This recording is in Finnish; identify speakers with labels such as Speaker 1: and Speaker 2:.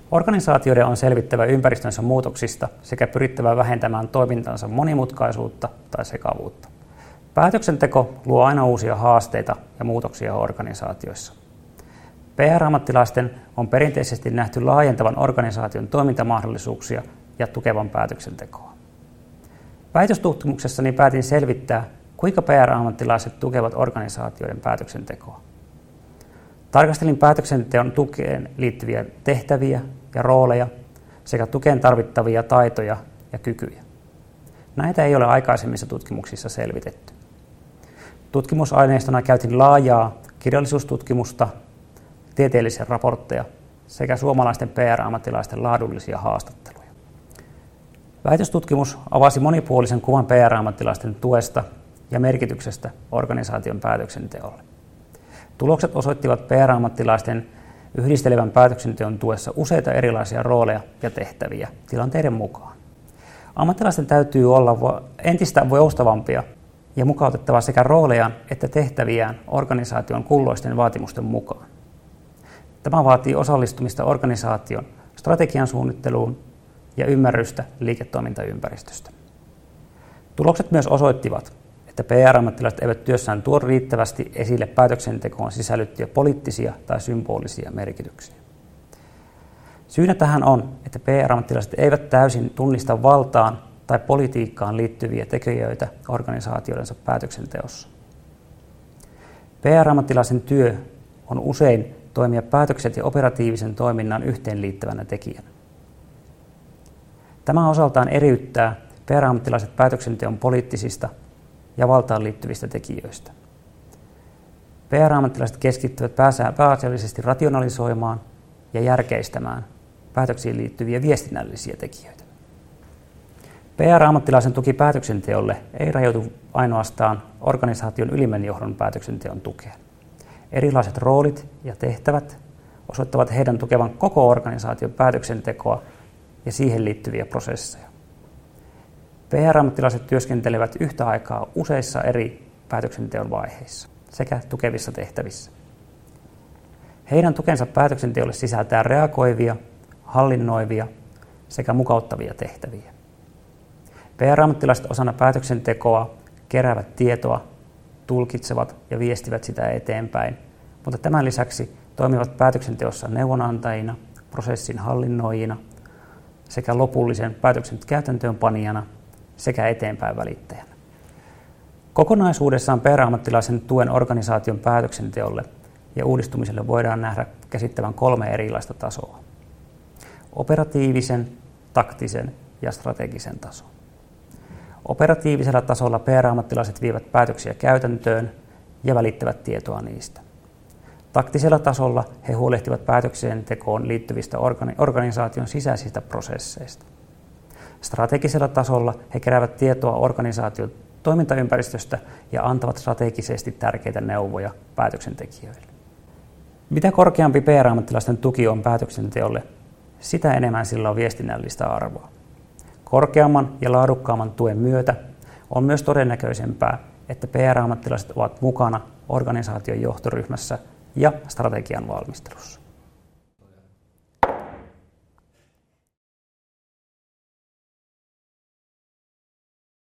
Speaker 1: Organisaatioiden on selvittävä ympäristönsä muutoksista sekä pyrittävä vähentämään toimintansa monimutkaisuutta tai sekavuutta. Päätöksenteko luo aina uusia haasteita ja muutoksia organisaatioissa. PR-ammattilaisten on perinteisesti nähty laajentavan organisaation toimintamahdollisuuksia ja tukevan päätöksentekoa. Väitöstutkimuksessani päätin selvittää, kuinka PR-ammattilaiset tukevat organisaatioiden päätöksentekoa. Tarkastelin päätöksenteon tukeen liittyviä tehtäviä ja rooleja sekä tukeen tarvittavia taitoja ja kykyjä. Näitä ei ole aikaisemmissa tutkimuksissa selvitetty. Tutkimusaineistona käytin laajaa kirjallisuustutkimusta, tieteellisiä raportteja sekä suomalaisten PR-ammattilaisten laadullisia haastatteluja. Väitöstutkimus avasi monipuolisen kuvan PR-ammattilaisten tuesta ja merkityksestä organisaation päätöksenteolle. Tulokset osoittivat PR-ammattilaisten yhdistelevän päätöksenteon tuessa useita erilaisia rooleja ja tehtäviä tilanteiden mukaan. Ammattilaisten täytyy olla entistä joustavampia ja mukautettava sekä roolejaan että tehtäviään organisaation kulloisten vaatimusten mukaan. Tämä vaatii osallistumista organisaation strategian suunnitteluun ja ymmärrystä liiketoimintaympäristöstä. Tulokset myös osoittivat, että PR-ammattilaiset eivät työssään tuo riittävästi esille päätöksentekoon sisällyttyjä poliittisia tai symbolisia merkityksiä. Syynä tähän on, että PR-ammattilaiset eivät täysin tunnista valtaan tai politiikkaan liittyviä tekijöitä organisaatioidensa päätöksenteossa. PR-ammattilaisen työ on usein toimia päätökset ja operatiivisen toiminnan yhteenliittävänä tekijänä. Tämä osaltaan eriyttää PR-ammattilaiset päätöksenteon poliittisista ja valtaan liittyvistä tekijöistä. PR-ammattilaiset keskittyvät pääasiallisesti rationalisoimaan ja järkeistämään päätöksiin liittyviä viestinnällisiä tekijöitä. PR-ammattilaisen tuki päätöksenteolle ei rajoitu ainoastaan organisaation ylimmän johdon päätöksenteon tukeen. Erilaiset roolit ja tehtävät osoittavat heidän tukevan koko organisaation päätöksentekoa ja siihen liittyviä prosesseja. PR-ammattilaiset työskentelevät yhtä aikaa useissa eri päätöksenteon vaiheissa sekä tukevissa tehtävissä. Heidän tukensa päätöksenteolle sisältää reagoivia, hallinnoivia sekä mukauttavia tehtäviä. PR-ammattilaiset osana päätöksentekoa keräävät tietoa, tulkitsevat ja viestivät sitä eteenpäin, mutta tämän lisäksi toimivat päätöksenteossa neuvonantajina, prosessin hallinnoijina sekä lopullisen päätöksen käytäntöönpanijana sekä eteenpäin välittäjänä. Kokonaisuudessaan PR-ammattilaisen tuen organisaation päätöksenteolle ja uudistumiselle voidaan nähdä käsittävän 3 erilaista tasoa. Operatiivisen, taktisen ja strategisen tason. Operatiivisella tasolla PR-ammattilaiset vievät päätöksiä käytäntöön ja välittävät tietoa niistä. Taktisella tasolla he huolehtivat päätöksentekoon liittyvistä organisaation sisäisistä prosesseista. Strategisella tasolla he keräävät tietoa organisaation toimintaympäristöstä ja antavat strategisesti tärkeitä neuvoja päätöksentekijöille. Mitä korkeampi PR-ammattilaisten tuki on päätöksenteolle, sitä enemmän sillä on viestinnällistä arvoa. Korkeamman ja laadukkaamman tuen myötä on myös todennäköisempää, että PR-ammattilaiset ovat mukana organisaation johtoryhmässä ja strategian valmistelussa.